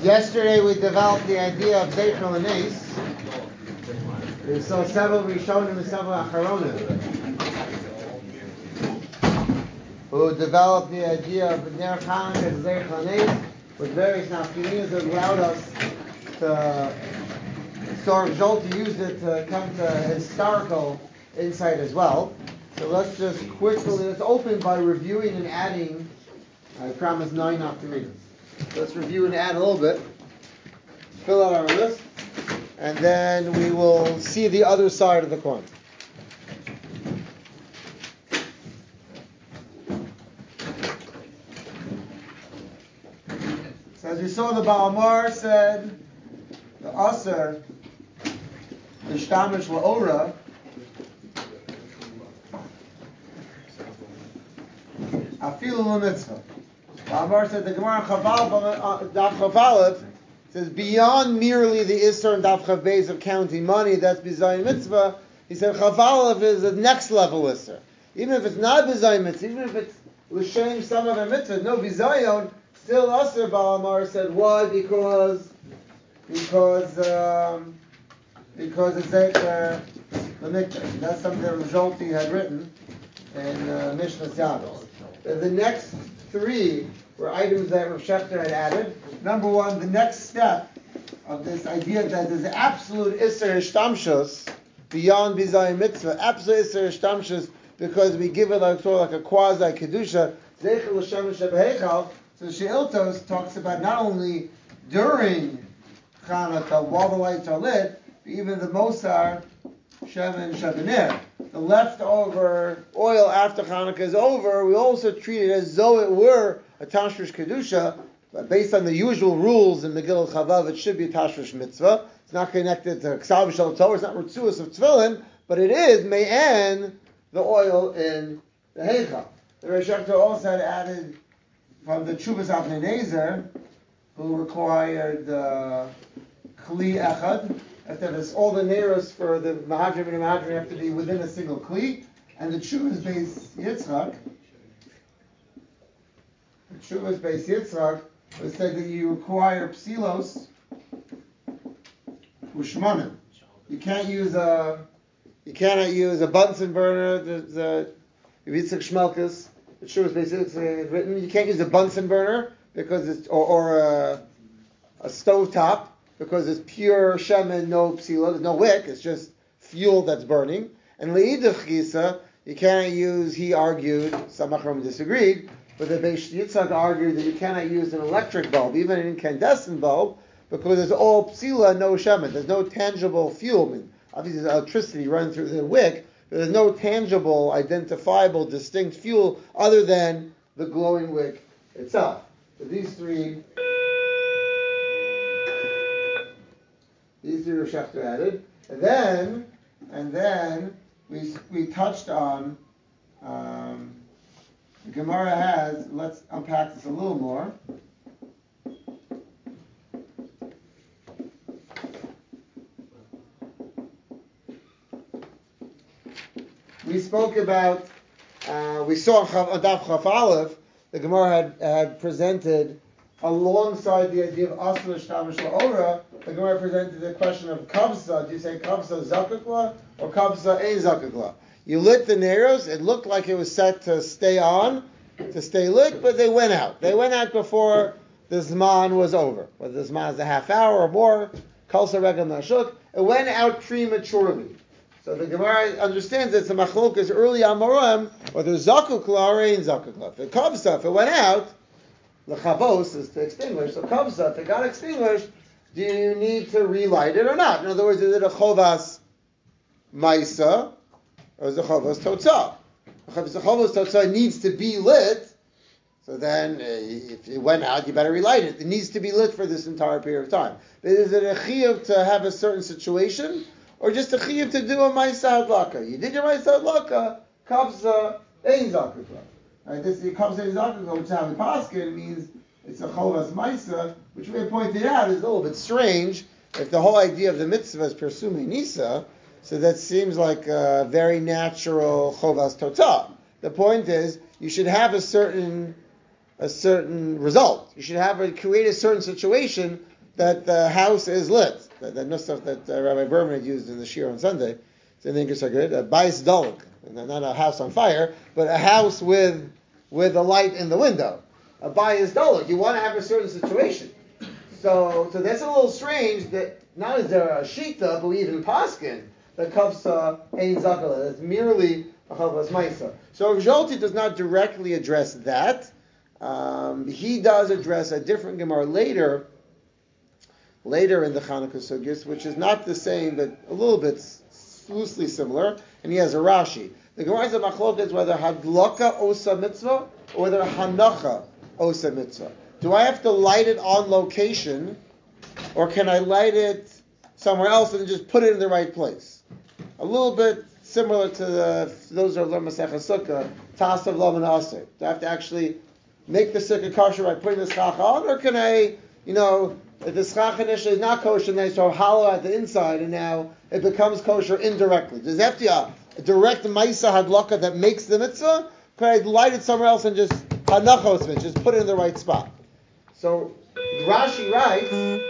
Yesterday we developed the idea of Zeichel and Ace. We saw several Rishonim and several Acharonim who developed the idea of Ner Chanukah as Zeichel and Ace with various nafkaminas that allowed us to sort of Zolti used it to come to historical insight as well. So let's just quickly, let's open by reviewing and adding, I promise 9 nafkaminas. Let's review and add a little bit, fill out our list, and then we will see the other side of the coin. So as we saw, the Ba'amar said, the Aser, the Shtamish La'ora, Afilu L'mitzvah. Ba'amar said the Gemara Daf Chav Aleph says beyond merely the Isser and Daf Chav Beis of counting money, that's Bizayin Mitzvah. He said Chav Aleph is the next level Isser. Even if it's not Bizayin Mitzvah, even if it's L'shem some of a Mitzvah, no Bizayon, still Aser. Ba'amar said why? Because it's Zecher L'Mikdash. That's something that Zolti had written in Mishnah Yados. The next 3 were items that Rav Shechter had added. Number 1, the next step of this idea that there's absolute Isser Hishtamshus beyond Bizayin Mitzvah, absolute Isser Hishtamshus because we give it sort of like a quasi Kedusha, Zeichel L'Shem Shebehechal. So Sheiltos talks about not only during Chanukah while the lights are lit, but even the Mosar, Shemen Shebenir. The leftover oil after Chanukah is over, we also treat it as though it were a Tashrish Kedusha, but based on the usual rules in Megillah Chavav, it should be a Tashrish Mitzvah. It's not connected to Ksav Shal Torah, it's not Ritzuas of Tefillin, but it is Me'an, the oil in the Heichal. The Rosh Hashanah also had added from the Chuvas Avnei Nezer, who required Kli Echad, that all the Neros for the Mahadrim and the Mahadrim have to be within a single Kli, and the Chuvas Beis Yitzchak, was said that you require Psilos Ushmanim. You cannot use a Bunsen burner. The Yitzchak Shmelkus, the Chuvas Beis Yitzchak had written, you can't use a Bunsen burner because it's or a stovetop, because it's pure shemen, no psila, there's no wick, it's just fuel that's burning. And le'idach gisa, you cannot use, he argued, some Achrom disagreed, but the Beis Yitzchak argued that you cannot use an electric bulb, even an incandescent bulb, because it's all psila, no shemen. There's no tangible fuel. I mean, obviously there's electricity running through the wick, but there's no tangible, identifiable, distinct fuel other than the glowing wick itself. So these three Rav Shechter added, and then we touched on the Gemara has. Let's unpack this a little more. We spoke about. We saw on Daf Chav Aleph, the Gemara had presented alongside the idea of Asr Shtamish La'ora. The Gemara presented the question of Kavsa. Do you say Kavsa Zakakla or Kavsa Ein Zakakla? You lit the Neros, it looked like it was set to stay on, to stay lit, but they went out. They went out before the Zman was over. Whether the Zman is a half hour or more, Kalsa Regel Nashuk, it went out prematurely. So the Gemara understands it's a machlokas early Amorim, whether Zakakla or Ein Zakakla. If it Kavsa, if it went out, the Chavos is to extinguish. So Kavsa, if it got extinguished, do you need to relight it or not? In other words, is it a chovas maisa or is it a chovas totzah? If the chovas totzah needs to be lit, so then if it went out, you better relight it. It needs to be lit for this entire period of time. But is it a chiyuv to have a certain situation, or just a chiyuv to do a maisa hadlaka? You did your maisa hadlaka, kavsa ein zakukla. Right, this is kavsa ein zakukla, which is how we paskin. It means it's a chovas maisa, which we have pointed out is a little bit strange. If the whole idea of the mitzvah is persume nisa, so that seems like a very natural chovas tota. The point is, you should have a certain result. You should create a certain situation that the house is lit. That nusach that Rabbi Berman had used in the Shir on Sunday. So the English are good. Bais dalek, not a house on fire, but a house with a light in the window. A bais dalek. You want to have a certain situation. So that's a little strange that not is there a shita, but we even paskin that kavsa ein zakala. That's merely a chavas maisa. So Jolti does not directly address that. He does address a different Gemara later in the Chanukah Sugis, which is not the same, but a little bit loosely similar, and he has a Rashi. The Gemara is a machlokes whether hadlaka osa mitzvah or whether hanacha osa mitzvah. Do I have to light it on location, or can I light it somewhere else and just put it in the right place? A little bit similar to those who have learned Masechah Sukkah, Tasav Laman Aser. Do I have to actually make the sukkah kosher by putting the schach on, or can I, if the schach initially is not kosher, and then it's hollow at the inside, and now it becomes kosher indirectly? Does that have to be a direct maisa hadlaka that makes the mitzvah? Could I light it somewhere else and just hanachos mitzvah, just put it in the right spot? So Rashi writes,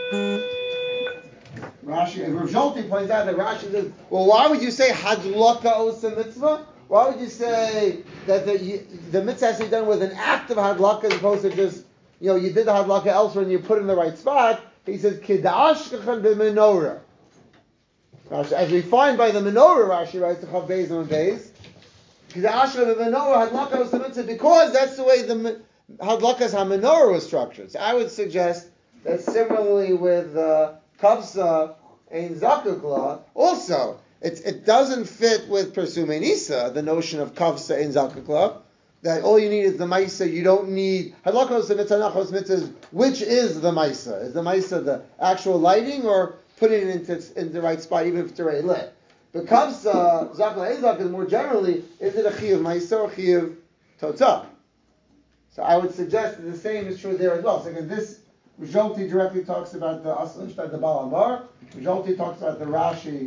Rav Jolti points out that Rashi says, well, why would you say hadlaka osa mitzvah? Why would you say that the mitzvah has to be done with an act of hadlaka as opposed to just, you did the hadlaka elsewhere and you put it in the right spot? He says, Kidashkachan b'menorah. As we find by the menorah, Rashi writes, the Chav Beis and Beis, Kidashkachan b'menorah, hadlaka was the mitzvah, because that's the way the hadlakas ha-menorah was structured. So I would suggest that similarly with Kavsa and Zakukla, also, it doesn't fit with Persume Nisa, the notion of Kavsa and Zakukla, that all you need is the Maisa, you don't need Hadlakos and Mitzanachos Mitzvahs, which is the Maisa? Is the Maisa the actual lighting, or putting it in the right spot, even if it's already lit? But Kavsa, Zakukla, and Zakukla, more generally, is it a Chiyuv Maisa or Chiyuv Totah? So I would suggest that the same is true there as well. So again, this Jolti directly talks about the Aslan Shtad, the Baal Amar. Jolti talks about the Rashi,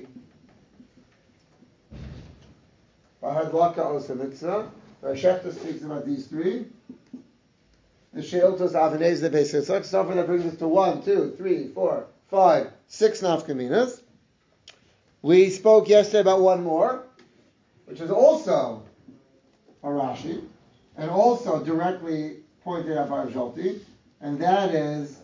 Bahadlaka Osa Mitzvah. Shechta speaks about these three. The Sheiltos Avinez the Beis Yitzchak. So far that brings us to 1, 2, 3, 4, 5, 6 nafkaminas. We spoke yesterday about one more, which is also a Rashi, and also directly pointed out by Jolti, and that is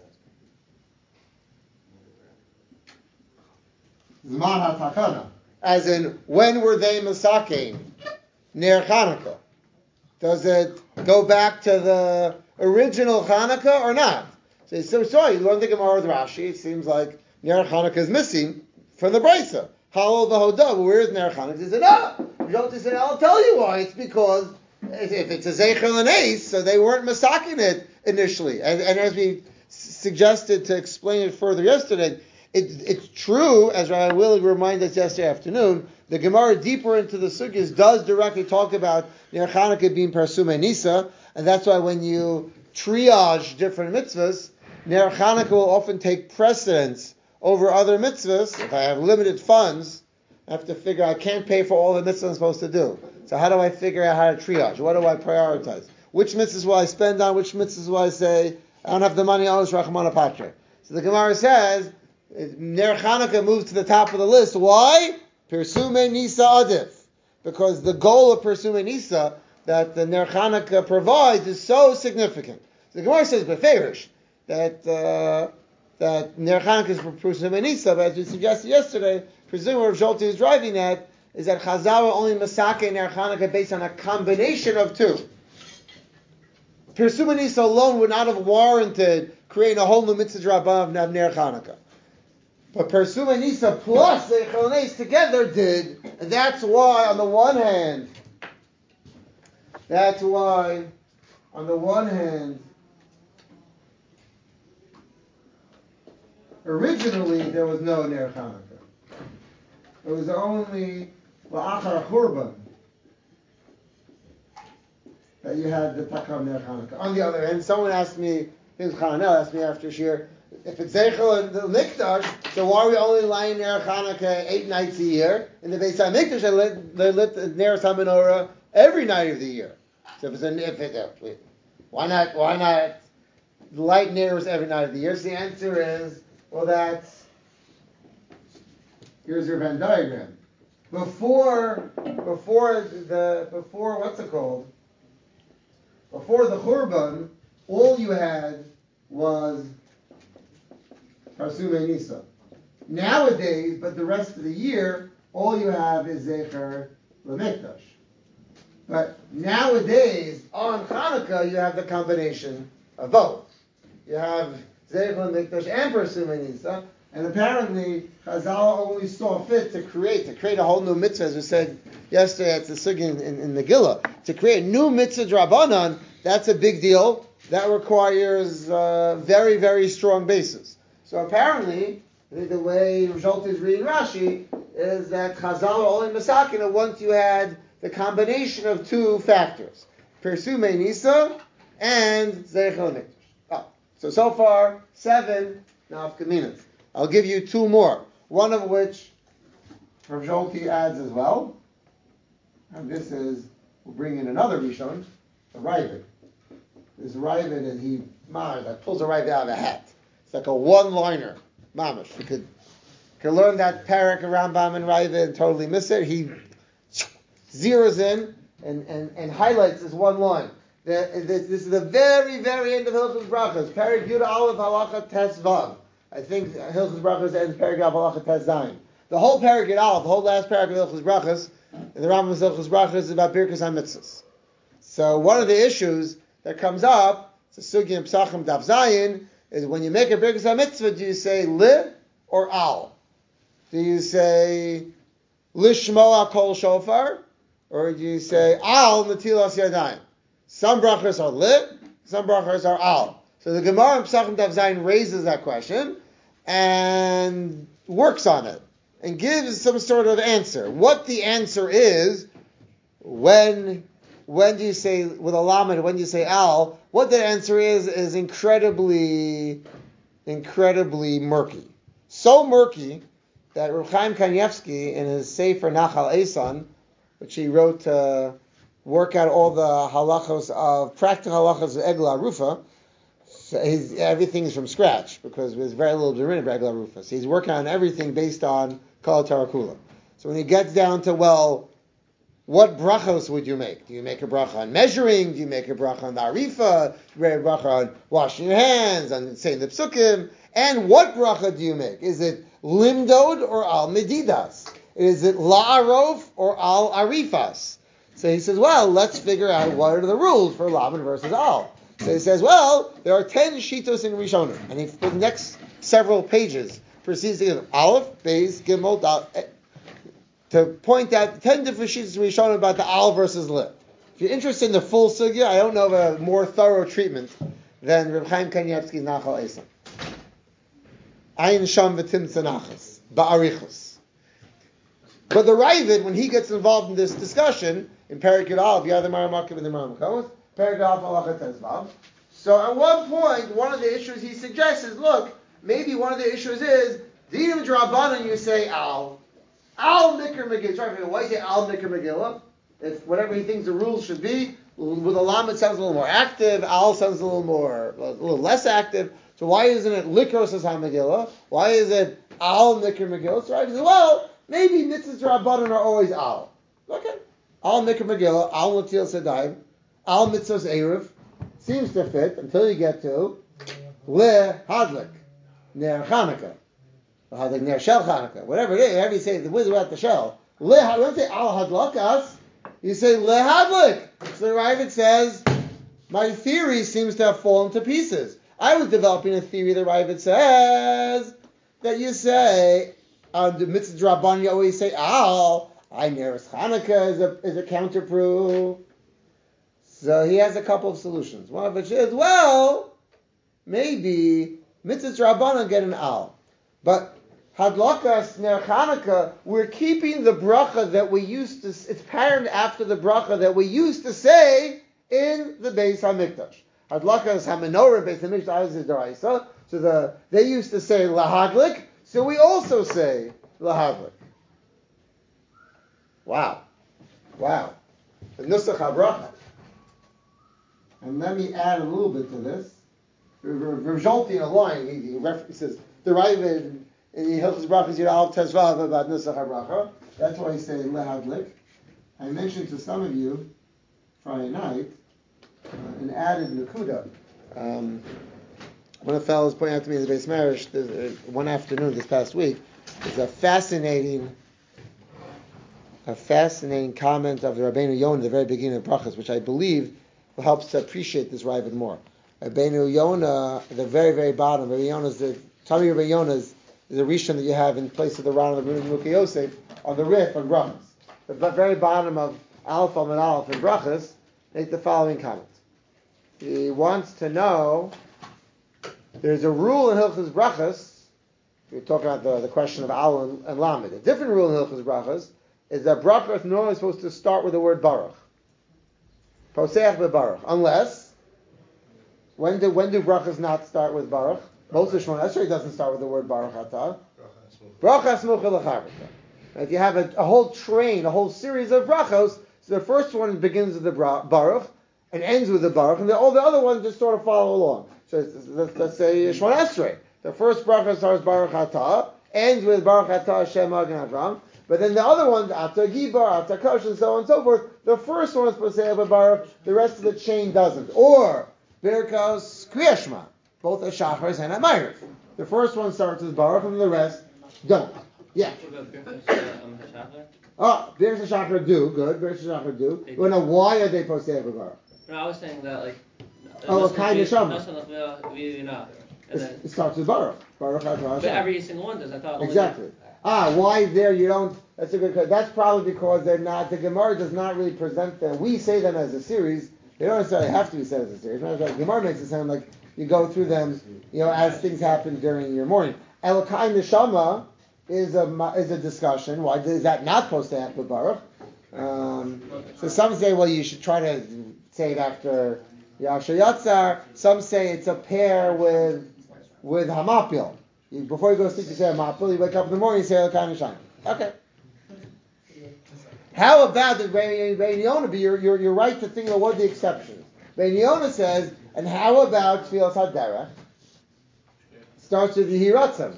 Zman HaTakana. As in, when were they Masakein? Ner Chanukah. Does it go back to the original Chanukah or not? So sorry, you learn the Gemara with Rashi. It seems like Ner Chanukah is missing from the Brisa. Halal v'hodah. Where is Ner Chanukah? He said, Jolti said, I'll tell you why. It's because if it's a Zeichel and Ace, so they weren't masaking it initially. And as we suggested to explain it further yesterday, it's true, as Rabbi Willig reminded us yesterday afternoon, the Gemara deeper into the Sugyas does directly talk about Ner Chanukah being Persume Nisa, and that's why when you triage different mitzvahs, Ner Chanukah will often take precedence over other mitzvahs. If I have limited funds, I have to figure I can't pay for all the mitzvahs I'm supposed to do. So how do I figure out how to triage? What do I prioritize? Which mitzvahs will I spend on? Which mitzvahs will I say, I don't have the money on this Rachmana Patre? So the Gemara says, Ner Chanukah moves to the top of the list. Why? Persume Nisa Adif. Because the goal of Persume Nisa that the Ner Chanukah provides is so significant. So the Gemara says, Beferish, that Ner Chanukah is for Persume Nisa, but as we suggested yesterday, presumably Rav Jolti is driving at, is that Chazal only Masake Ner Chanukah based on a combination of two. Persume Nisa alone would not have warranted creating a whole new mitzvah rabbanan of Ner Chanukah. But Persume Nisa plus the Eichel together did, and that's why on the one hand, originally there was no Ner Chanukah. It was only La'achar Churban that you had the Takam Ner Chanukah. On the other hand, someone asked me, I think it was Chananel asked me after Shir, if it's Zeichel and the Mikdash, so why are we only lighting Ner Chanukah 8 nights a year? In the Beis HaMikdash, they lit Ner HaMenorah every night of the year. So why not light Ners every night of the year? So the answer is, Well, here's your Venn diagram. Before what's it called? Before the Churban, all you had was Parsumei Nisa. Nowadays, but the rest of the year, all you have is Zecher L'Mikdash. But nowadays, on Hanukkah, you have the combination of both. You have Zecher L'Mikdash and Parsumei Nisa, and apparently Chazal only saw fit to create a whole new mitzvah, as we said yesterday at the Sugin in Megillah, to create a new mitzvah Drabanan. That's a big deal. That requires very, very strong basis. So apparently, the way Risholt is reading Rashi is that Chazal are only Masakina once you had the combination of two factors, Persumei Nisa and Zecher L'Mikdash. So far, 7 nafkaminas. I'll give you 2 more, one of which Rav Zolti adds as well. And this is, we'll bring in another Rishon, the Ravid. This Ravid, and he pulls a Ravid out of a hat. It's like a one-liner, mamash. You could learn that parak Rambam and Ravid and totally miss it. He zeroes in and highlights this one line. This is the very, very end of Hilchos Brachos. Parak Yud Aleph Halacha Tes Vav. I think Hilchos Brachos ends Parak Yud Halacha Tes Zayin. The whole Parak Yud Aleph, the whole last parak of Hilchos Brachos, and the Rambam's Hilchos Brachos is about Birkas HaMitzvos. So one of the issues that comes up, it's a Sugi and Psachim Daf Zayin, is when you make a Birkas HaMitzvah, do you say Li or Al? Do you say Lishmoa Kol Shofar? Or do you say Al Natilas Yadayim? Some brachos are Li, some brachos are Al. So the Gemara in Psachim Daf Zayin raises that question and works on it and gives some sort of answer. What the answer is, when do you say with a lamed, when do you say Al, what the answer is incredibly murky. So murky that Reb Chaim Kanievsky, in his Sefer Nachal Eson, which he wrote to work out all the halachos of practical halachos of Egla Arufa, so everything's from scratch because there's very little Durin of Egla Arufa. So he's working on everything based on Kol Tarakula. So when he gets down to, well, what brachos would you make? Do you make a bracha on measuring? Do you make a bracha on the arifa? Do you make a bracha on washing your hands, on saying the psukim? And what bracha do you make? Is it limdod or al medidas? Is it la'arof or al arifas? So he says, well, let's figure out what are the rules for lamed versus al. So he says, well, there are 10 shitos in Rishonim. And he, for the next several pages, proceeds to give Aleph, Beis, Gimel, Dal, to point out 10 different shitos in Rishonim about the al versus li. If you're interested in the full sugya, I don't know of a more thorough treatment than Reb Chaim Kanievsky's Nachal Eson. Ayin Sham v'tim tzanachas, ba'arichos. But the Ravid, when he gets involved in this discussion, in Perek Yud Aleph, Yad Maramakim and the Maramakamas, Perek Yud Aleph Halacha Tes Vav. So at one point, one of the issues he suggests is, look, maybe one of the issues is, Dinim Drabanan, you say Al Mikra Megillah. Try to figure out why you say Al Mikra Megillah. If whatever he thinks the rules should be, with a lam it sounds a little more active, Al sounds a little less active. So why isn't it Likros as HaMegillah? Why is it Al Mikra Megillah? So I says, well, maybe mitzvahs Rabbanan are always Al. Okay. Al Mikra Megillah, Al Natil Sedayim, Al Mitzvahs Erev. Seems to fit until you get to Le Hadlik, Ner Chanukah. Hadlik Ner Shel Chanukah. Whatever it is, whatever you say, the wizard at the shell. Le Hadlik, you don't say Al Hadlakas, you say Le Hadlik. So the Ravid says, my theory seems to have fallen to pieces. I was developing a theory, the Ravid says, that you say, on the mitzvah Rabban, you always say Al. I Neres Chanukah is a counterproof. So he has a couple of solutions. One of which is, well, maybe mitzvah Rabban get an Al. But Hadlakas Ner Chanukah, we're keeping the bracha that we used to, it's patterned after the bracha that we used to say in the Beis HaMikdash. Hadlakas HaMenorah Beis HaMikdash is D'Oraisa. So they used to say Lahadlik, so we also say Lahadlik. Wow. The Nusach HaBracha. And let me add a little bit to this. resulting in a line. He says the Ravid in the Hilchos Brachas Yud Aleph Tezvav about Nusach HaBracha. That's why he's saying lehadlik. I mentioned to some of you Friday night an added nakuda. One of the fellows pointed out to me in the Beis Medrash one afternoon this past week. There's a fascinating comment of the Rabbeinu Yonah at the very beginning of Brachas, which I believe helps to appreciate this Ravid more. Rabbeinu Yonah, at the very, very bottom, Rabbeinu Yonah's the Tami Rabbeinu Yonah's is a rishon that you have in place of the Ran of the Mukhi Yosef on the Rif on Brachas. The very bottom of Aleph Amud Aleph in Brachas make the following comment. He wants to know, there's a rule in Hilchos Brachas. We're talking about the question of Al and Lamed. A different rule in Hilchos Brachas is that Brachas is normally supposed to start with the word Baruch. Poseach beBaruch. Unless, when do Brachas not start with Baruch? Most of Shemona Esrei doesn't start with the word Baruch Atah. Bracha Smucha L'Charita. If you have a whole train, a whole series of brachos, so the first one begins with the Baruch and ends with the Baruch, and all the other ones just sort of follow along. So let's say Shemona Esrei. The first bracha starts Baruch Atah, ends with Baruch Atah Hashem Magen Avram, but then the other ones, Atah Gibar, Atah Kosh, and so on and so forth, the first one is Poseach Baruch, the rest of the chain doesn't. Or Birkos Kriya Shema, both at Shachar and at Ma'ariv. The first one starts with Baruch, and the rest don't. Yeah. Birkos Shachar do, good. Birkos Shachar do. You want to know why are they Poseach Baruch? No, I was saying that a kind of Shema. It starts with Baruch. Baruch Atah Hashem. But every single one does. I thought exactly. Why there you don't? That's a good question. That's probably because they're not. The Gemara does not really present them. We say them as a series. They don't necessarily have to be said as a series. The Gemara makes it sound like you go through them, as things happen during your morning. Elokai Neshama is a discussion. Why is that not supposed to happen with Baruch? So some say, well, you should try to say it after Yasher Yatzar. Some say it's a pair with Hamapil. Before you go to sleep, you say Hamapil. You wake up in the morning, you say Elokai Neshama. Okay. How about the Bein Yonah? You're right to think about what the exceptions. Bein Yonah says, and how about Tfilas HaDerech? Starts with Yehi Ratzon.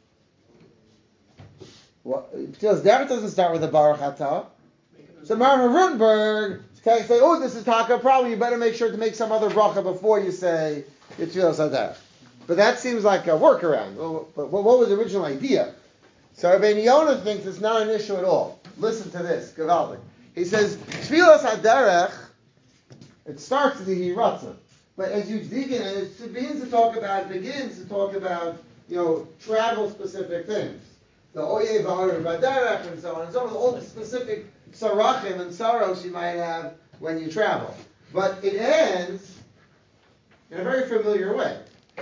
Tfilas HaDerech doesn't start with a Baruch Atah. So Maram Rutenberg can say, oh, this is Taka, probably you better make sure to make some other bracha before you say your Tfilas HaDerech. But that seems like a workaround. But what was the original idea? So Bein Yonah thinks it's not an issue at all. Listen to this, Gavaldik. He says, Tfilas HaDerech, it starts with the Yehi Ratzon. But as you dig in, it begins to talk about, travel-specific things. The Oye V'Harav B'Derech and so on and so on, all the specific sarachim and sorrows you might have when you travel. But it ends in a very familiar way.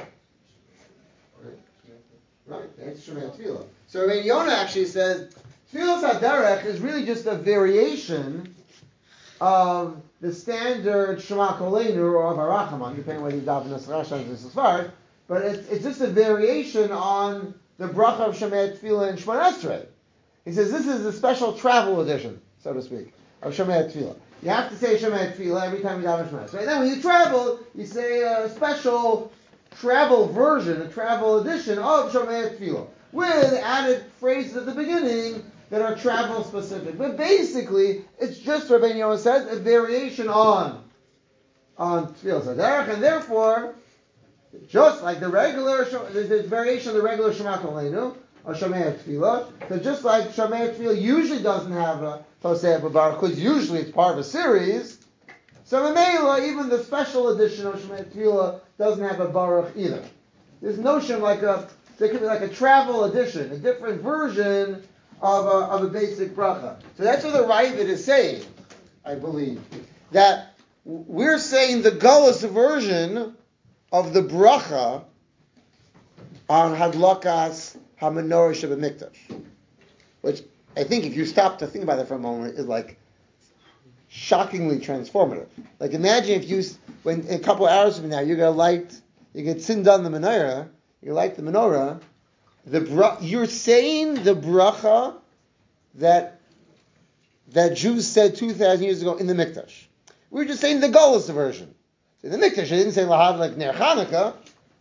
Right? It's Shemei Tefillah. So Bein Yonah actually says, Tfilas HaDerech is really just a variation of the standard Shema Koleinu or Varachaman, depending on whether you daven Nasrashan or Sisfar, but it's just a variation on the bracha of Shemei Tefillah and Shemona Esrei. He says this is a special travel edition, so to speak, of Shemei Tefillah. You have to say Shemei Tefillah every time you daven Shemona Esrei. Then when you travel, you say a special travel version, a travel edition of Shemei Tefillah, with added phrases at the beginning that are travel specific. But basically, it's just, Rabbeinu Yonah says, a variation on Tfilas HaDerech, and therefore, just like the variation of the regular Shema Koleinu, or Shemei Tefillah, so just like Shemei Tefillah usually doesn't have a Poseach B'Baruch, because usually it's part of a series, so Mamela, even the special edition of Shemei Tefillah doesn't have a Baruch either. There's notion there could be like a travel edition, a different version of a basic bracha. So that's what the Ravid is saying, I believe. That we're saying the Gullus version of the bracha on Hadlakas HaMenorah Shebemikdash. Which I think if you stop to think about it for a moment is like shockingly transformative. Like imagine if when a couple of hours from now you get sinned on the menorah, you light the menorah, you're saying the bracha that Jews said 2,000 years ago in the Mikdash. We were just saying the Gullus version. In the Mikdash, they didn't say Lahad like Ner Chanukah.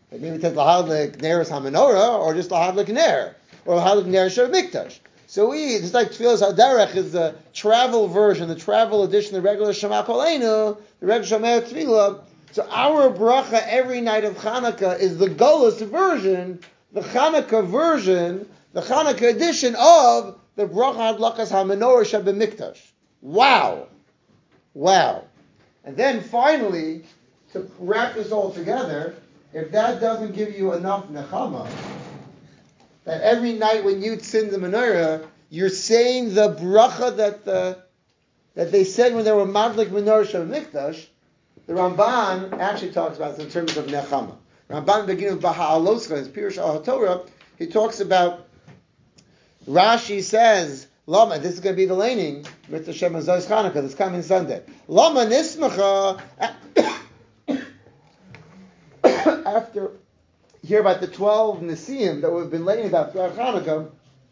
Like maybe it says lahadlik neres hamenorah, or just lahadlik ner, or lahadlik ner shel mikdash. So just like Tfilas Haderech is the travel version, the travel edition, the regular Shema Kolenu, the regular Shema Tfilah. So our bracha every night of Hanukkah is the Golus version, the Hanukkah version, the Hanukkah edition of the bracha Hadlakas HaMenorah Shebemikdash. Wow. And then finally, to wrap this all together, if that doesn't give you enough nechama, that every night when you tzin the menorah, you're saying the bracha that they said when they were madlik menorah shebemikdash. The Ramban actually talks about this in terms of nechama. Ramban beginning with Baha'aloscha, his Pirush al HaTorah, he talks about, Rashi says, Lama, this is going to be the laning, Mitzvah Shem Azos Chanukah, this coming Sunday. Lama nismacha, after hear about the 12 Nisim that we've been laying about throughout Hanukkah,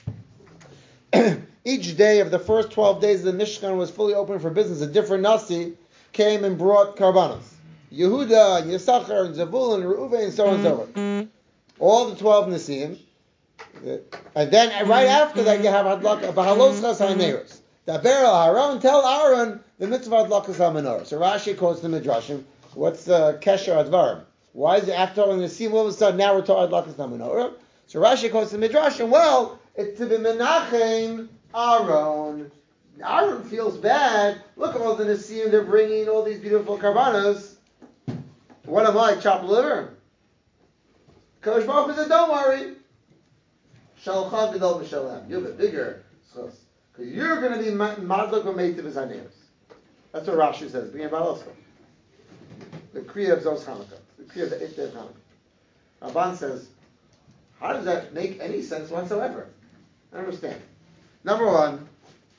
each day of the first 12 days of the Mishkan was fully open for business. A different Nasi came and brought karbanos. Yehuda, and Yisachar, and Zebulun, and Reuven, and so on and so on. All the 12 Nisim. And then right after that you have Hadlaka, Bahaloschas HaNeros. Daber al Aaron, tell Aaron the mitzvah Hadlakas HaMenorah. So Rashi quotes the Midrashim. What's the Kesher Advarim? Why is it after all in the Nisim, all of a sudden now we're talking Hadlakas HaMenorah? So Rashi quotes the Midrashim. Well, it's to be Menachem Aaron. Aaron feels bad. Look at all the Nisim, they're bringing all these beautiful karbanos. What am I, chopped liver? Kodesh Baruch Hu said, don't worry. Shalchad Gedol B'Shalem. You have a bigger schos. Because you're going to be Madlok V'Meitiv V'Zaneres. That's what Rashi says. Bring about also. The Kriya of Zos Hanukkah. The Kriya of the 8th day of Hanukkah. Ramban says, how does that make any sense whatsoever? I don't understand. Number one,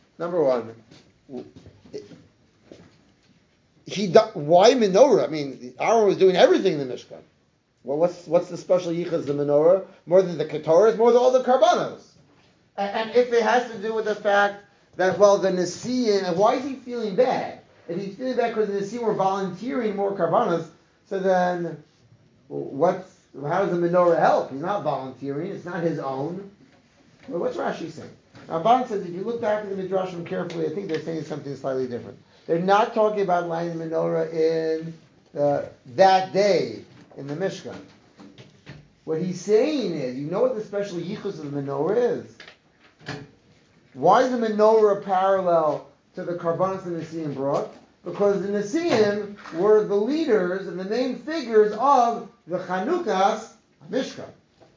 why menorah? I mean, Aaron was doing everything in the Mishkan. Well, what's the special yichus of the menorah? More than the ketoras, more than all the karbanos. And if it has to do with the fact that, well, the Nesiim, and why is he feeling bad? If he's feeling bad because the Nesiim were volunteering more karbanos, so then how does the menorah help? He's not volunteering, it's not his own. Well, what's Rashi saying? Ramban says if you look back at the Midrashim carefully, I think they're saying something slightly different. They're not talking about lighting the menorah in that day in the Mishkan. What he's saying is, you know what the special yichus of the menorah is? Why is the menorah parallel to the karbanos the Nesiim brought? Because the Nesiim were the leaders and the main figures of the Chanukas Mishkan.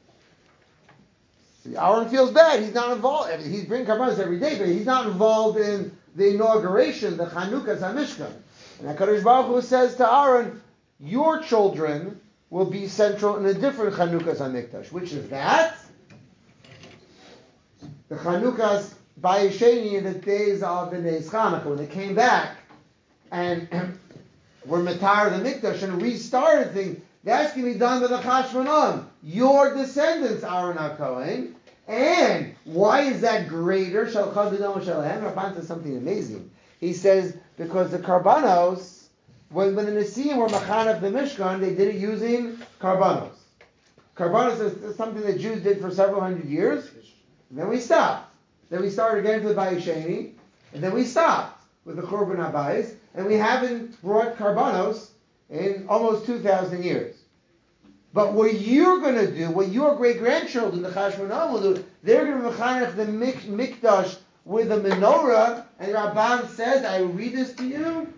See, Aaron feels bad. He's not involved. I mean, he's bringing karbanos every day, but he's not involved in the inauguration, the Chanukas HaMishkan. And HaKadosh Baruch Hu says to Aaron, your children will be central in a different Chanukas HaMikdash. Which is that? The Chanukas Bayesheni in the days of the Neis Chanukah, when they came back and were Matar the Mikdash and restarted things. That's going to be done by the Chashmonon, your descendants, Aaron HaKohen. And why is that greater? Shalchad B'Dom Shalem. Rabban says something amazing. He says, because the Karbanos, when the Nesiim were Machanach the Mishkan, they did it using Karbanos. Karbanos is something that Jews did for several hundred years. And then we stopped. Then we started again for the Bayesheni. And then we stopped with the Churban HaBayis. And we haven't brought Karbanos in almost 2,000 years. But what you're going to do, what your great-grandchildren, the Chashmonaim, will do, they're going to mechanech the Mikdash with a menorah, and Rabban says, I read this to you.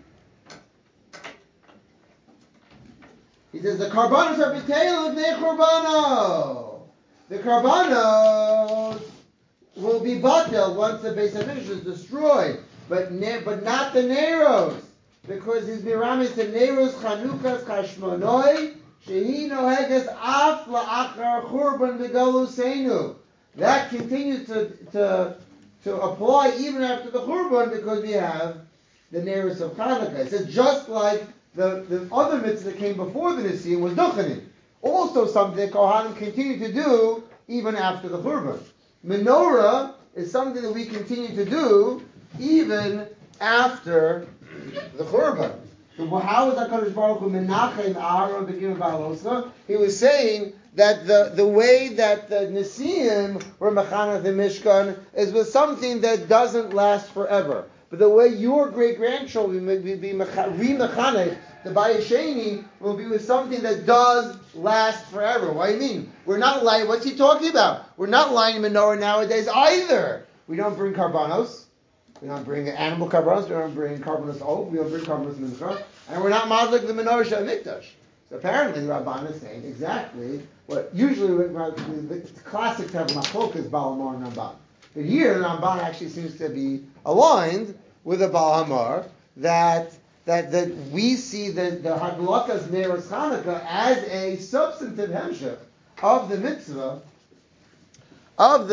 He says, the Karbanos are b'teil of Nei Churbano. The Karbanos will be batel once the Beis HaMikdash is destroyed, but not the Neros. Because his Miramis and Neros Chanukas Chashmonoi Shehi Noheges Af La'achar Churban V'Galuseinu. That continues to apply even after the Churban because we have the Neros of Chanukah. It says just like the other mitzvah that came before the Nisim was Duchanim. Also something that Kohanim continue to do even after the Churban. Menorah is something that we continue to do even after the Churban. So how is HaKadosh Baruch Hu menachem Aaron begin Baloscha? He was saying that the way that the Nesiim were mechanech the Mishkan is with something that doesn't last forever. But the way your great-grandchildren will be re-mechanech, the Bayesheni will be with something that does last forever. What do you mean? We're not lying. What's he talking about? We're not lying menorah nowadays either. We don't bring karbanos. We don't bring animal karbanos. We don't bring karbanos oak. We don't bring karbanos mincha. And we're not madlik the menorah shel mikdash. So apparently the Rabban is saying exactly what usually it's classic to have machlokas Baal Hamar and Ramban. But here the Ramban actually seems to be aligned with the Baal Hamar that we see the Hadlakas Neros Chanukah as a substantive hemshech of the mitzvah of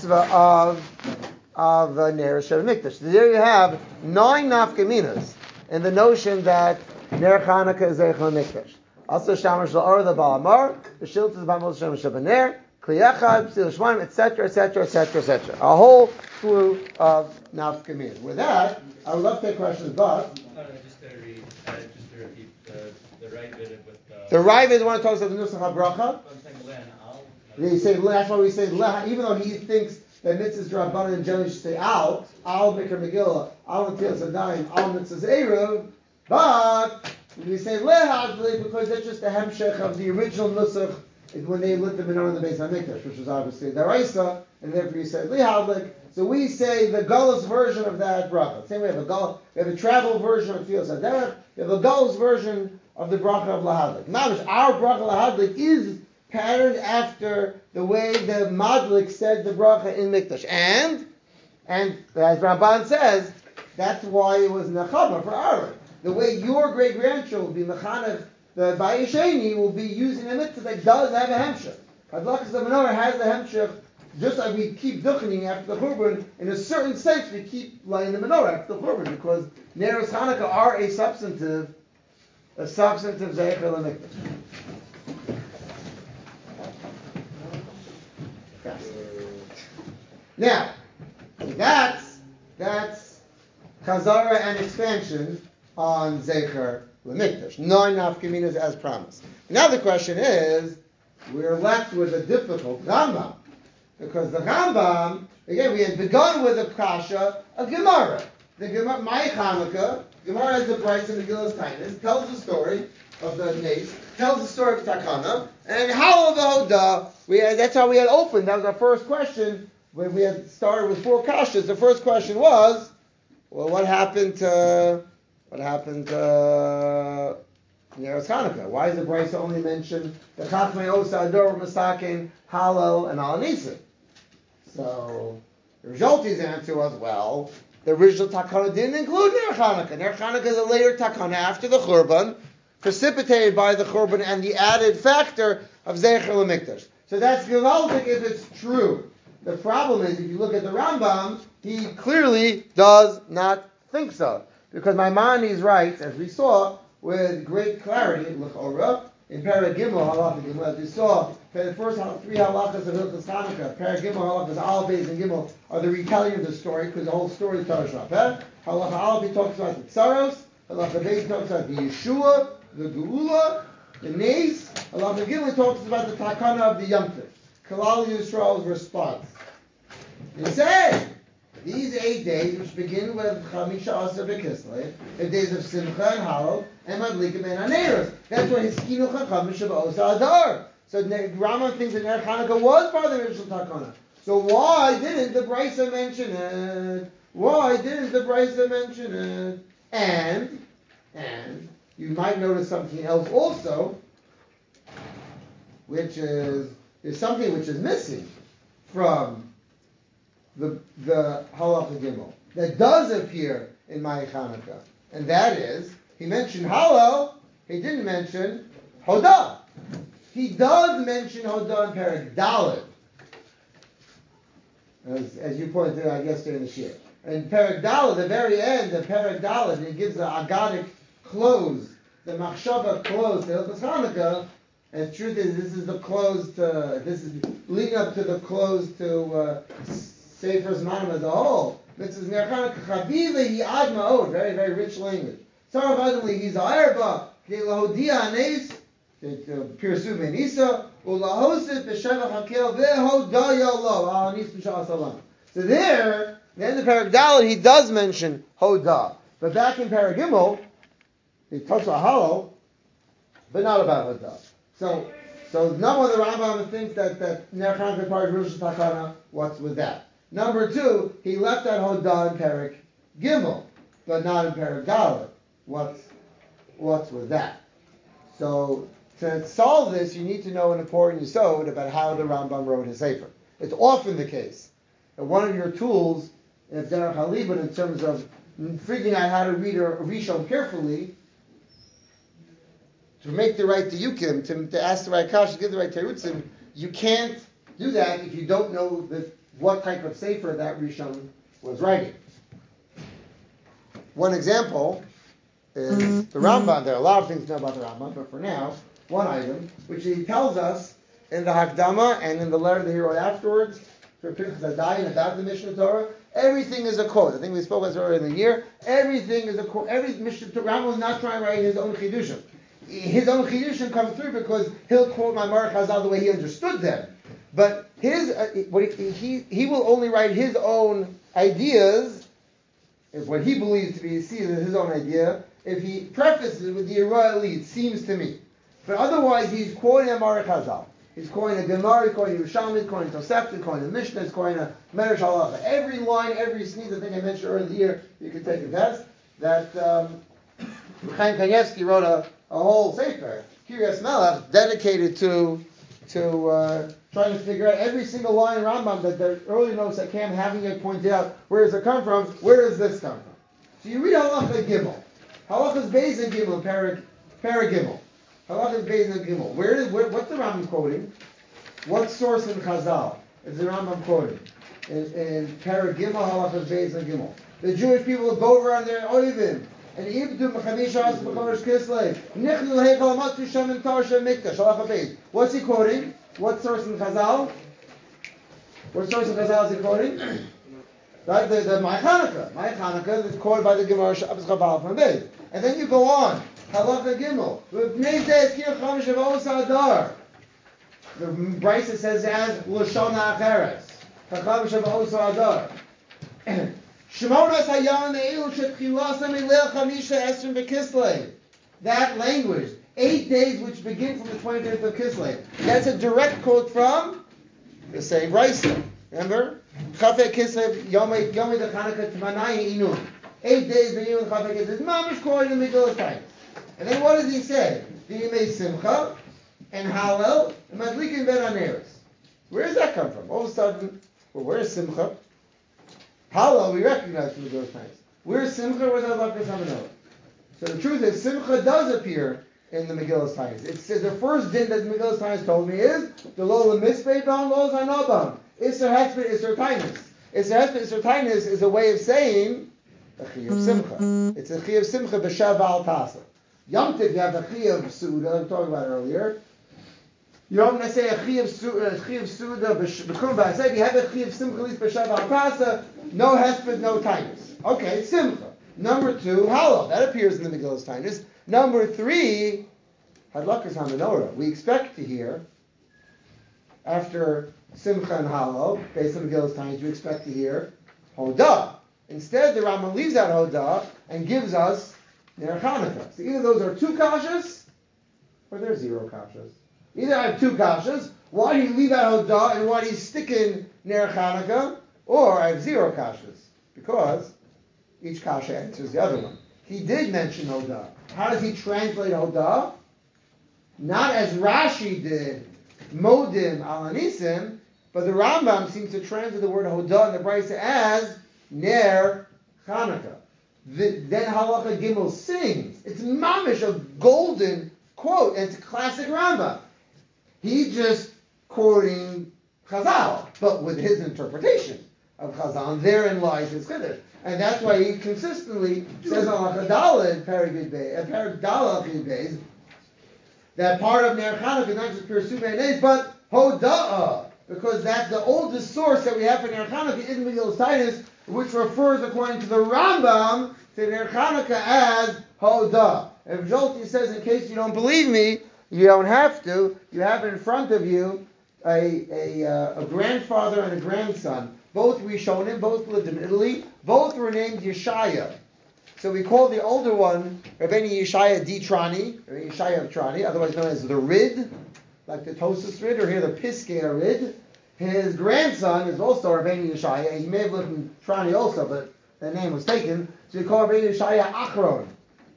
Ner Shel Mikdash. So there you have 9 nafkaminas in the notion that Ner Chanukah is Zeichel Mikdash. Also Shamash La'or the Baal Hamar, the Shilt is Bamos Shamash Shabaner, Kliyachad, Psil Shmaim, etc., etc., etc., etc. A whole slew of nafkaminas. With that, I would love to take questions, but just to repeat the right bit with the right is one talks about the Nusach HaBracha. I'm saying Len, They say that's why we say Leh, even though he thinks that mitzvahs Rabbanan and generally should say Al Mikra Megillah, Al Netilas Adayim, Al Mitzvahs Erev, but we say Leh because that's just the hemshech of the original Nusach when they lit the menorah in the Beis HaMikdash, which was obviously the Raisa, and therefore you said Leh. So we say the Gullah's version of that bracha. Same way we have a travel version of Tfilas Haderech, we have a Gullah's version of the bracha of Lahadlik. Mamish, our bracha Lahadlik is patterned after the way the Madlik said the bracha in Mikdash. And as Ramban says, that's why it was Nechama for Aaron. The way your great-grandchildren will be Mechanech, the Bayesheni will be using a mitzvah that does have a hemshech. Hadlakas the menorah has the hemshech, just like we keep duchening after the Churban, in a certain sense we keep lighting the menorah after the Churban, because Neros Chanukah are a substantive Zeichel and Mikdash. Now, that's Chazara and expansion on Zecher L'Mikdash. 9 nafkaminas as promised. Now the question is, we're left with a difficult Rambam. Because the Rambam, again, we had begun with a kasha, a Gemara. The Gemara, my Chanukah, Gemara has the price of Megillas Tainis, tells the story of the Nes, tells the story of Takana, and Halal V'Hoda, that's how we had opened. That was our first question. When we had started with 4 kashas, the first question was, well, what happened to Neros Chanukah? Why does the Brisa only mention the Chachmei Osa Ador Masakin, Halal, and Al Nisim? So the Rizalti's answer was, well, the original Takana didn't include Ner Chanukah. Ner Chanukah is a later Takana after the Churban, precipitated by the Churban and the added factor of Zeicher L'Mikdash. So that's gewaltig if it's true. The problem is, if you look at the Rambam, he clearly does not think so. Because Maimonides writes, as we saw, with great clarity, L'chora, in Perek Gimel, Halacha Gimel, as we saw, the first 3 halachas of Hilchos Chanukah, Perek Gimel, halachas Al, Beis, and Gimel, are the retelling of the story, because the whole story is Tarash Rapeh. Halacha Al, he talks about the Tsaros, Halacha Beis talks about the Yeshua, the Geula, the Nes, Halacha Gimel talks about the Takana of the Yom Tov. Kalal Yisrael's response. They say, these 8 days, which begin with Chamisha Asar B'Kislev, the days of Simcha and Halal, and Madlikim and Aneros. That's why Hiskinu Chacham Shabbat Osa Adar. So Rambam thinks that Ner Chanukah was part of the original Takana. So why didn't the Brisa mention it? And you might notice something else also, which is, there's something which is missing from the Halacha Gimel that does appear in my Chanukah, and that is, he mentioned Halal, he didn't mention Hodah. He does mention Hodah in Perek Daled, as you pointed out yesterday in the Shir. In Perek Daled, the very end of Perek Daled, he gives the Agadic close, the Machshava close to Hilchos Chanukah, and the truth is, this is leading up to the close to Sefer Zmanim as a whole. This is Ner Chanukah Chaviva Yi'ad Ma'od, very, very rich language. Tzarav Adam Lihiza Erba, Lahodia Anes, Pirsu Benisa, Ulahosit B'Sheva Hakel Ve'Hodaya Lo, Anis B'Shah Salam. So there, then the Parak Dalet, he does mention Hoda. But back in Parak Gimel, he talks about Halo, but not about Hoda. So number one, the Rambam thinks that Ner Chanukah part of Rosh Takana, what's with that? Number two, he left out Hoda in Parak Gimel, but not in Parak Dalet. What's with that? So to solve this, you need to know an important yesod about how the Rambam wrote his sefer. It's often the case that one of your tools, if Derech Halibut, in terms of figuring out how to read a Rishon carefully, to make the right diyukim, to ask the right kash, to give the right terutzim, you can't do that if you don't know what type of sefer that Rishon was writing. One example is the Rambam. There are a lot of things to know about the Rambam, but for now, one item, which he tells us in the Hakdama and in the letter that he wrote afterwards, for Pinchas Adayin about the Mishnah Torah, everything is a quote. I think we spoke about this earlier in the year. Everything is a quote. Every Mishnah Torah, Rambam is not trying to write his own chidushim. His own chidushim come through because he'll quote Maimar Chazal the way he understood them. But he will only write his own ideas, if what he believes to be his own idea, if he prefaces it with the Ira Eli, it seems to me. But otherwise, he's quoting Maimar Chazal. He's quoting a Gemara, he's quoting Yerushalmi, he's quoting Tosefta, he's quoting a Mishnah, he's quoting a Medrash Halacha. Every line, every sneeze, I think I mentioned earlier in the year, you can take a test, that Chaim Kanievsky wrote a whole sefer, Kiryas Melech, dedicated to trying to figure out every single line in Rambam that the early notes that Cam having it pointed out, where does it come from, where does this come from? So you read Halacha Gimel. Halacha's Beis and Gimel, Para Gimel. Halacha's Beis and Gimel. What's the Rambam quoting? What source in Chazal is the Rambam quoting? In Para Gimel, Halacha's Beis and Gimel. The Jewish people go over on their Oivim, and Ibdu Mechamisha As B'Chodesh Kislev, Nichnu Heichal Amatzu Shem and Tarsha Mikdash, Halacha Beis. What's he quoting? What source in Chazal? What source in Chazal is he quoting? Right, the Ma'ay Chanukah is quoted by the Gemara Shabbos Chabal from Beis. And then you go on, Halacha Gimel, the Brisa says as L'shana Acheres, Chacham Shavaosa Adar. Shemonas Hayan Eilu Shetchilasam Elel Chamisha Esrim B'Kislev. That language, 8 days which begin from the 25th of Kislev. That's a direct quote from the same Brisa. Remember? Chafei Kislev Yomei the Chanukah Tmanai Inun. 8 days beginning with Chafei Kislev. Mamish quoting the Megillah Times. And then what does he say? V'yimei Simcha and Hallel and Madlikin Ben Aneres. Where does that come from? All of a sudden, where is Simcha? Hallel we recognize from the Megillah Times. Where is Simcha? Where's Halakas Hamanot? So the truth is, Simcha does appear in the Megillah Times. It says the first din that the Megillah Times told me is the Lola Mispei Bam Lo Zanobam. Isser Hesped Isser Tainus. Isser Hesped Isser Tainus is a way of saying a Chi of Simcha. It's a Chi of Simcha b'Shav Al Tasa. Yom Tif, you have a Chi of Suda, we talked about earlier. Yom Nesei a Chi of Suda b'Kum Ba'aseh. You have a Chi of Simcha at least b'Shav Al Tasa. No Hesped, no Tainus. Okay, Simcha. Number 2, Halal. That appears in the Megillah Tainus. Number 3, Hadlakas HaMenorah. We expect to hear, after Simcha and Halal, based on Megillah Tainus, we expect to hear Hodah. Instead, the Rambam leaves out Hodah and gives us Ner Chanukah. So either those are 2 kashas, or they're 0 kashas. Either I have 2 kashas, why do you leave out Hodah, and why do you stick in Ner Chanukah, or I have 0 kashas, because each kasha answers the other one. He did mention Hodah. How does he translate Hodah? Not as Rashi did, Modim Alanisim, but the Rambam seems to translate the word Hodah in the Brisa as Ner Chanukah. Then Halacha Gimel sings. It's mamish, a golden quote, and it's a classic Rambam. He's just quoting Chazal, but with his interpretation of Chazal, and therein lies his chiddush. And that's why he consistently says on Halacha Dalet, Perek Dalet Beis, that part of Ner Chanukah is not just pure Sumenes, but Hoda'ah, because that's the oldest source that we have for Ner Chanukah in Megillah Tainus, which refers, according to the Rambam, to Ner Chanukah as Hodah. If Jolti says, in case you don't believe me, you don't have to. You have in front of you a grandfather and a grandson. Both Rishonim, both lived in Italy. Both were named Yeshaya. So we call the older one Rabbeinu Yeshaya di Trani, Rabbeinu Yeshaya of Trani, otherwise known as the Rid, like the Tosas Rid, or here the Piskei Rid. His grandson is also Rabbeinu Yeshaya. He may have lived in Trani also, but the name was taken. So we call Rabbeinu Yeshaya Achron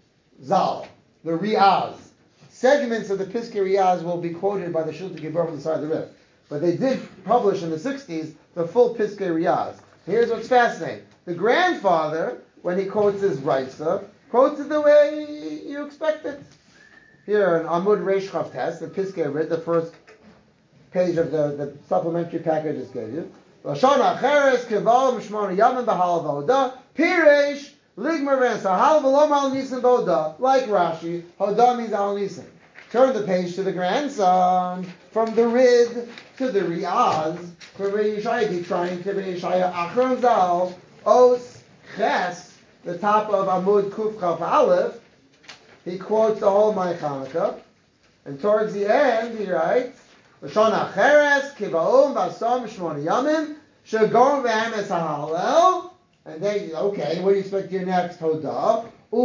Zal, the Riaz. Segments of the Piskei Riaz will be quoted by the Shiltei Gibor on the side of the Rif. But they did publish in the 60s the full Piskei Riaz. Here's what's fascinating. The grandfather, when he quotes his Raisa, quotes it the way you expect it. Here in Amud Reish Chav Tes, the Piskei Rid, the first page of the supplementary package I just gave you. Lashon Acheres Kival Mishmona Yamin B'Hal V'Hodah Piresh Ligmar V'Sahal V'Lom Al Nisan B'Hodah. Like Rashi, Hodah means Al Nisan. Turn the page to the grandson, from the Rid to the Riaz, from Rabbeinu Yeshaya trying to Rabbeinu Yeshaya Achron Zal, Os Ches, the top of Amud Kuf Chaf Aleph. He quotes the whole Mai Chanukah, and towards the end he writes, Lashon Acheres Kivaum V'Asam Shmona Yamim Shagor V'Hem Es HaHalel. And then, okay, what do you expect your next Hodah?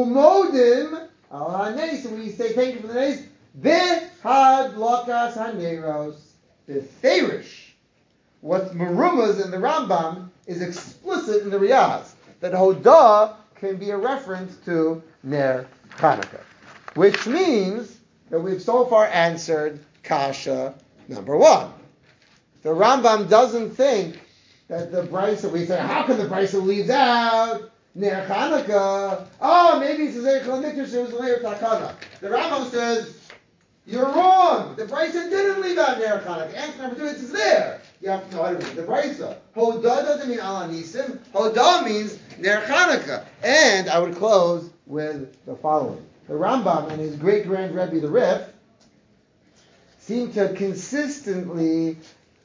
Umodim Al HaNeis. And when you say thank you for the Neis, B'Had Lokas HaNeiros. B'Ferish. What's Merumas in the Rambam is explicit in the Riaz. That Hodah can be a reference to Ner Chanukah. Which means that we've so far answered Kasha number 1. The Rambam doesn't think that the Brisa, we say, how can the Brisa leaves out Ner Chanukah? Oh, maybe it's a Zeichel Mikdash, it was later Takana. The Rambam says, you're wrong. The Brisa didn't leave out Ner Chanukah. Answer number 2, it's there. You have to know how to read the Brisa. Hodah doesn't mean Al Nisim. Hodah means Ner Chanukah. And I would close with the following. The Rambam and his great-grand Rebbe, the Rif, seem to consistently,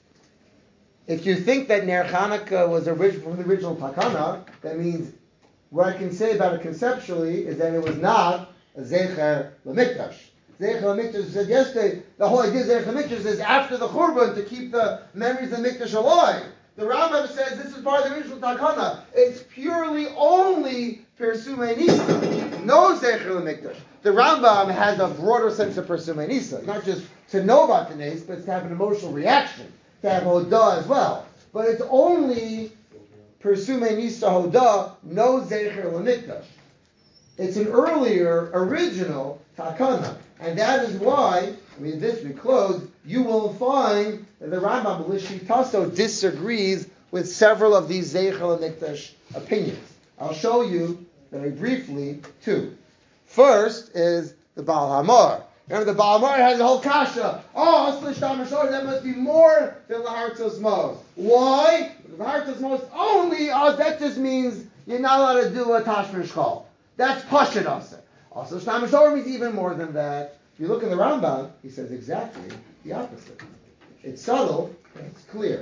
if you think that Ner Chanukah was from the original Takana, that means what I can say about it conceptually is that it was not a Zecher L'Mikdash. Zecher L'Mikdash said yesterday, the whole idea of Zecher L'Mikdash is after the Churban to keep the memories of the Mikdash alive. The Rambam says this is part of the original Takana. It's purely only Persumei Nisa, no Zecher L'Mikdash. The Rambam has a broader sense of Persumei Nisa, not just to know about the Nes, but to have an emotional reaction, to have Hodah as well. But it's only Persumei Nisa Hodah, no Zecher L'Mikdash. It's an earlier, original Takana. And that is why, we close, you will find that the Rambam Lishitaso disagrees with several of these Zecher L'Mikdash opinions. I'll show you very briefly 2. First is the Baal Hamor. Remember, the Baal Hamor has a whole kasha. Oh, that must be more than the Hartzos Mos. Why? Because the Hartzos Mos only, that just means you're not allowed to do a Tashmish Chol. That's Pashut Asa. Also, Shtam Shor means even more than that. If you look in the Rambam, he says exactly the opposite. It's subtle, but it's clear.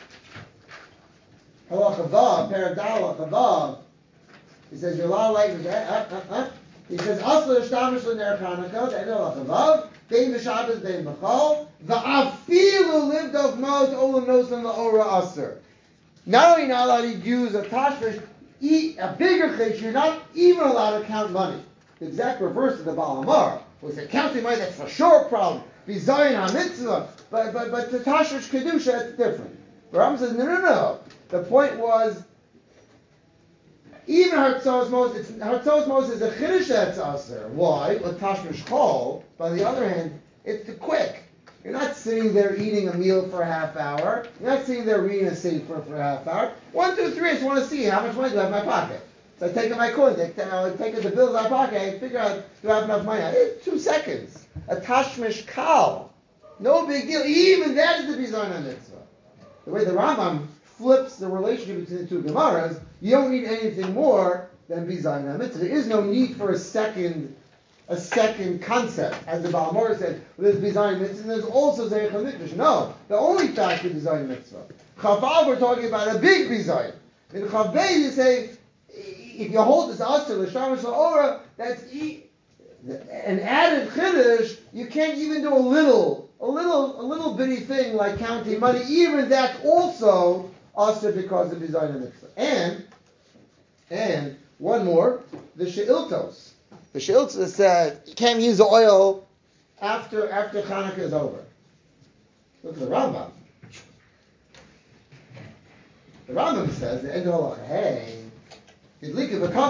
Halacha Vav, Paradal Halacha Vav. He says you're allowed like He says Asla Shtamish L'Ner Chanukah, the end of Halacha Vav, Bein B'Shabbos, Bein B'Chol, V'afilu lived of Mos Olam Nosan La'ora Aser. Not only not allowed to use a tashmish, a bigger case, you're not even allowed to count money. The exact reverse of the Baal Hamor. We say counting money, that's for sure a problem. Bizayin HaMitzvah. But the tashmish Kedusha, it's different. The Rambam says, no. The point was, even Hartzos Mos is a Chiddush that's Aser. Why? With Tashmish Chol. By the other hand, it's too quick. You're not sitting there eating a meal for a half hour. You're not sitting there reading a sefer for a half hour. 1, 2, 3, I just want to see how much money do I have in my pocket. So I take out my coins, I take out the bills in my pocket, I figure out, do I have enough money? It's 2 seconds. A Tashmish Kal. No big deal. Even that is the Bizayin HaMitzvah. The way the Rambam flips the relationship between the 2 Gemaras, you don't need anything more than Bizayin HaMitzvah. There is no need for a second concept. As the Baal Hamor said, there's Bizayin Mitzvah, and there's also Zeich HaMikdash. No, the only fact is Bizayin Mitzvah. Chavav, we're talking about a big Bizayin. In Chavbei, you say, if you hold this asur l'shamash la'ora, that's an added chiddush. You can't even do a little bitty thing like counting money. Even that's also asur because of design and mitzvah. And one more, the she'iltos. The she'iltos said you can't use the oil after Chanukah is over. Look at the Rambam. The Rambam says the end of halacha. Hey. Okay.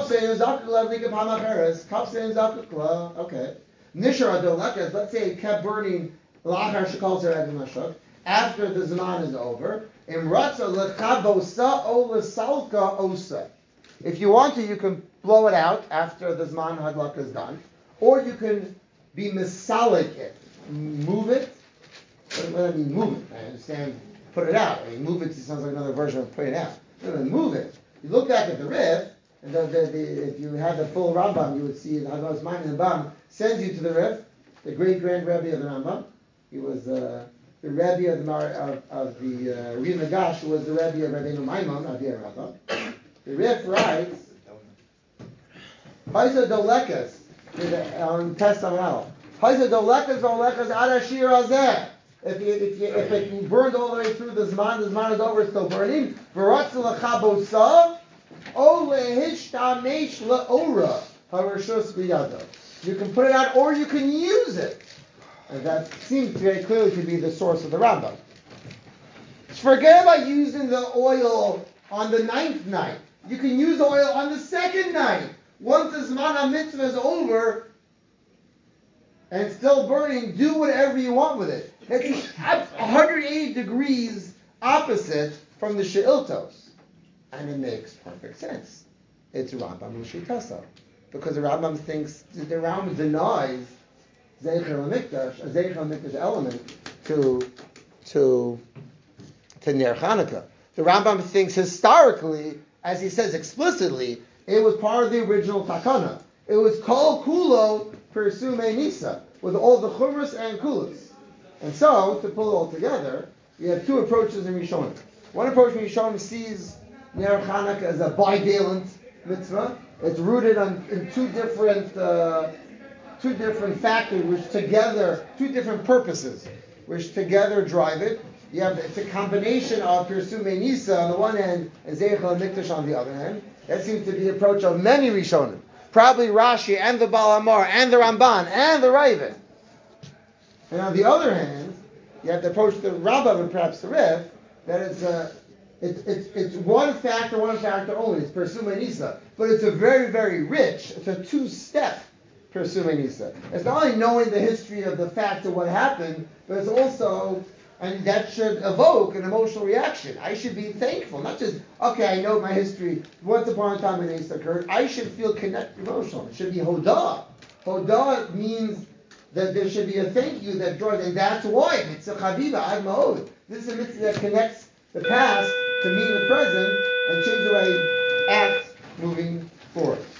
Nishar adolakas, let's say it kept burning after the Zman is over. If you want to, you can blow it out after the Zman Hadlaka is done. Or you can be misalik it. Move it. What do I mean move it? I understand put it out. I mean move it sounds like another version of put it out. Move it. You look back at the Rif, and if you had the full Rambam, you would see Hagos Maimon and Bam sends you to the Rif, the great grand Rebbe of the Rambam. He was the Rebbe of the Ri Nagash, who was the Rebbe of Rabbeinu Maimon of the Rambam. The Rif writes, Haisa Dolekas on Testament Al. Haisa Dolekas Adashir Azeh. If it burned all the way through the Zman is over, it's still burning. V'ratzil Chabosa. You can put it out or you can use it. And that seems very clearly to be the source of the Rambam. Forget about using the oil on the 9th night. You can use oil on the 2nd night. Once the Zman HaMitzvah is over and it's still burning, do whatever you want with it. It's 180 degrees opposite from the She'iltos. And it makes perfect sense. It's Rambam L'Shitasa. Because the Rambam denies Zeicher HaMikdash, a Zeicher HaMikdash element to Ner Chanukah. The Rambam thinks historically, as he says explicitly, it was part of the original Takana. It was Kol Kulo Persume Nisa, with all the Chumras and Kulas. And so, to pull it all together, we have two approaches in Rishonim. One approach in Rishonim sees Ner Chanukah as a bivalent mitzvah. It's rooted in two different factors, which together, two different purposes, which together drive it. It's a combination of Pirsume Nisa on the one hand and Zeichel HaMikdash on the other hand. That seems to be the approach of many Rishonim. Probably Rashi and the Baal Hamor and the Ramban and the Ravid. And on the other hand, you have to approach the Rambam and perhaps the Rif, that it's one factor only. It's Persume Nisa. But it's a very, very rich, it's a two-step Persume Nisa. It's not only knowing the history of the facts of what happened, but it's also, and that should evoke an emotional reaction. I should be thankful, not just, okay, I know my history, once upon a time an ace occurred. I should feel connected emotional. It should be Hodah. Hodah means that there should be a thank you that draws, and that's why Mitzvah Chaviva Ad Ma'od. This is a mitzvah that connects the past to meet the present and change the way act moving forward.